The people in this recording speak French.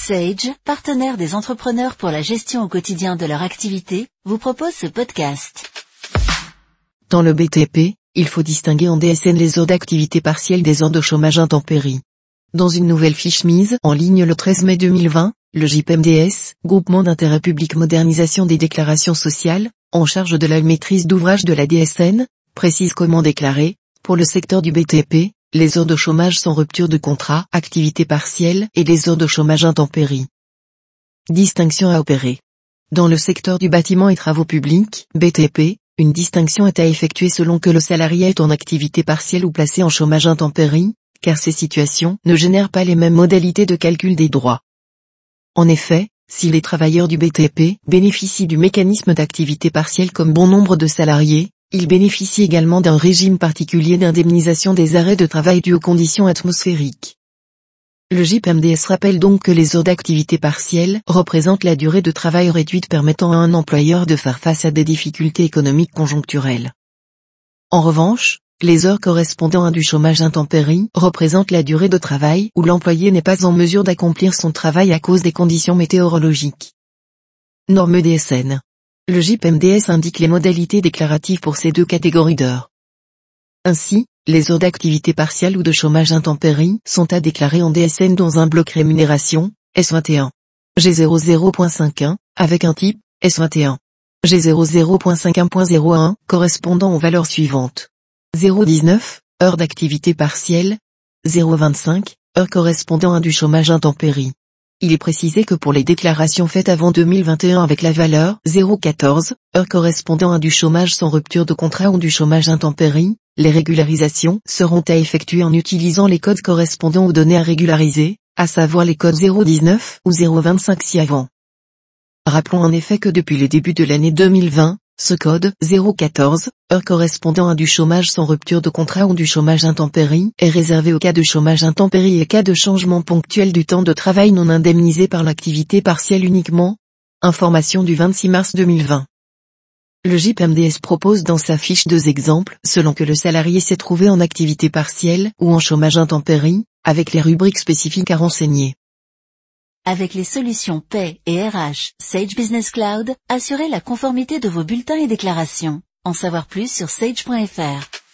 Sage, partenaire des entrepreneurs pour la gestion au quotidien de leur activité, vous propose ce podcast. Dans le BTP, il faut distinguer en DSN les heures d'activité partielle des heures de chômage intempéries. Dans une nouvelle fiche mise en ligne le 13 mai 2020, le JPMDS, Groupement d'intérêt public modernisation des déclarations sociales, en charge de la maîtrise d'ouvrage de la DSN, précise comment déclarer, pour le secteur du BTP, les heures de chômage sans rupture de contrat, activité partielle et les heures de chômage intempéries. Distinction à opérer. Dans le secteur du bâtiment et travaux publics, BTP, une distinction est à effectuer selon que le salarié est en activité partielle ou placé en chômage intempéries, car ces situations ne génèrent pas les mêmes modalités de calcul des droits. En effet, si les travailleurs du BTP bénéficient du mécanisme d'activité partielle comme bon nombre de salariés, ils bénéficient également d'un régime particulier d'indemnisation des arrêts de travail dus aux conditions atmosphériques. Le JPMDS rappelle donc que les heures d'activité partielle représentent la durée de travail réduite permettant à un employeur de faire face à des difficultés économiques conjoncturelles. En revanche, les heures correspondant à du chômage intempéries représentent la durée de travail où l'employé n'est pas en mesure d'accomplir son travail à cause des conditions météorologiques. Norme DSN. Le JPMDS indique les modalités déclaratives pour ces deux catégories d'heures. Ainsi, les heures d'activité partielle ou de chômage intempéries sont à déclarer en DSN dans un bloc rémunération, S21. G00.51, avec un type, S21. G00.51.01, correspondant aux valeurs suivantes. 0,19, heures d'activité partielle. 0,25, heures correspondant à du chômage intempéries. Il est précisé que pour les déclarations faites avant 2021 avec la valeur 0,14, heures correspondant à du chômage sans rupture de contrat ou du chômage intempéries, les régularisations seront à effectuer en utilisant les codes correspondant aux données à régulariser, à savoir les codes 0,19 ou 0,25 ci-avant. Rappelons en effet que depuis le début de l'année 2020, ce code 0,14, heures correspondant à du chômage sans rupture de contrat ou du chômage intempéries, est réservé aux cas de chômage intempéries et cas de changement ponctuel du temps de travail non indemnisé par l'activité partielle uniquement. Information du 26 mars 2020. Le JPMDS propose dans sa fiche deux exemples selon que le salarié s'est trouvé en activité partielle ou en chômage intempéries, avec les rubriques spécifiques à renseigner. Avec les solutions Paie et RH, Sage Business Cloud, assurez la conformité de vos bulletins et déclarations. En savoir plus sur sage.fr.